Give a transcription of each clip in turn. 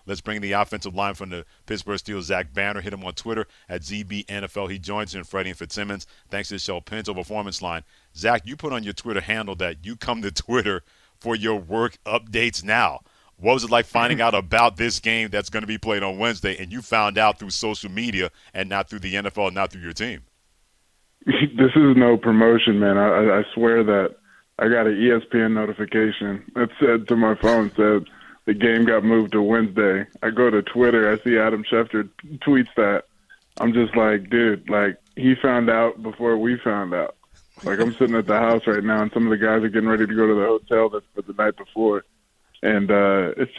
Let's bring the offensive line from the Pittsburgh Steelers, Zach Banner. Hit him on Twitter at ZBNFL. He joins in Freddie and Fitzsimmons. Thanks to the show Pinto Performance Line. Zach, you put on your Twitter handle that you come to Twitter for your work updates now. What was it like finding out about this game that's going to be played on Wednesday, and you found out through social media and not through the NFL, not through your team? This is no promotion, man. I swear that I got an ESPN notification that said to my phone, said the game got moved to Wednesday. I go to Twitter, I see Adam Schefter tweets that. I'm just like, dude, like, he found out before we found out. Like, I'm sitting at the house right now, and some of the guys are getting ready to go to the hotel that's for the night before. And it's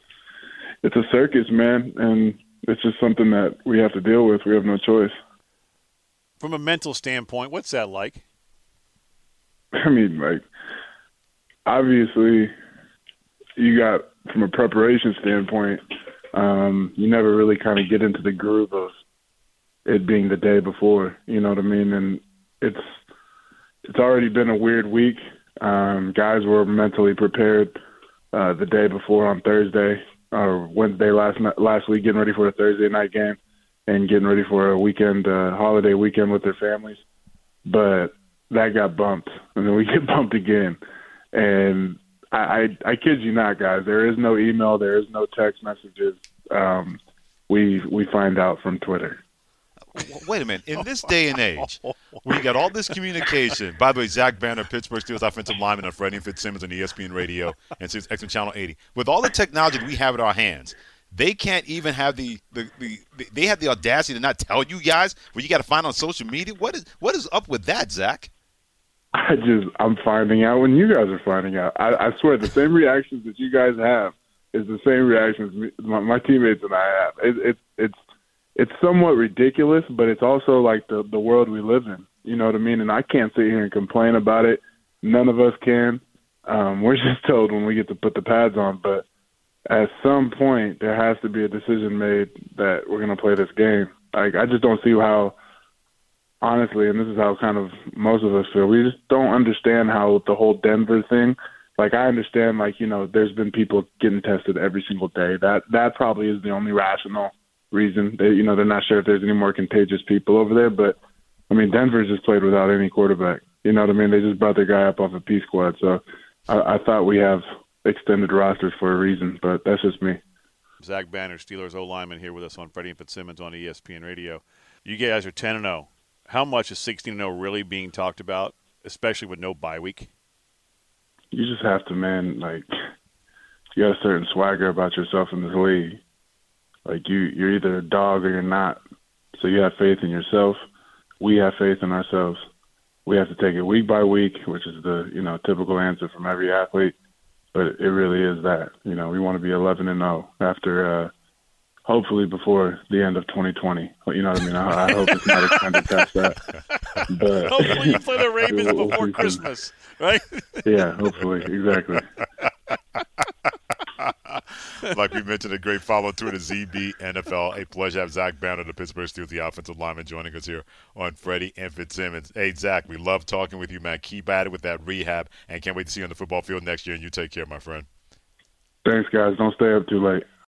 a circus, man, and it's just something that we have to deal with. We have no choice. From a mental standpoint, what's that like? I mean, like, obviously, you got, from a preparation standpoint, you never really kind of get into the groove of it being the day before, you know what I mean? And it's already been a weird week. Guys were mentally prepared the day before on Thursday or Wednesday last week, getting ready for a Thursday night game and getting ready for a weekend, holiday weekend with their families. But that got bumped, and then we get bumped again. And I kid you not, guys, there is no email, there is no text messages. We find out from Twitter. Wait a minute. In this day and age, we got all this communication. By the way, Zach Banner, Pittsburgh Steelers offensive lineman, and Freddie and Fitzsimmons on ESPN Radio and XM Channel 80. With all the technology that we have at our hands, they can't even have they have the audacity to not tell you guys what you got to find on social media. What is up with that, Zach? I'm finding out when you guys are finding out. I swear, the same reactions that you guys have is the same reactions my teammates and I have. It's somewhat ridiculous, but it's also like the world we live in. You know what I mean? And I can't sit here and complain about it. None of us can. We're just told when we get to put the pads on. But at some point, there has to be a decision made that we're going to play this game. Like, I just don't see how, honestly, and this is how kind of most of us feel, we just don't understand how the whole Denver thing, like, I understand, like, you know, there's been people getting tested every single day. That probably is the only rational reason. They're not sure if there's any more contagious people over there. But, I mean, Denver just played without any quarterback. You know what I mean? They just brought their guy up off a P squad. So I thought we have extended rosters for a reason, but that's just me. Zach Banner, Steelers O-lineman, here with us on Freddie and Fitzsimmons on ESPN Radio. You guys are 10-0. How much is 16-0 really being talked about, especially with no bye week? You just have to, man, like, you got a certain swagger about yourself in this league. Like, you're either a dog or you're not. So you have faith in yourself. We have faith in ourselves. We have to take it week by week, which is the, typical answer from every athlete. But it really is that. We want to be 11-0 after, hopefully before the end of 2020. You know what I mean? I hope it's not extended past that. But hopefully you play the Ravens before Christmas, right? Yeah, hopefully. Exactly. Like we mentioned, a great follow through to ZB NFL. A pleasure to have Zach Banner, the Pittsburgh Steelers, the offensive lineman, joining us here on Freddie and Fitzsimmons. Hey, Zach, we love talking with you, man. Keep at it with that rehab, and can't wait to see you on the football field next year. And you take care, my friend. Thanks, guys. Don't stay up too late.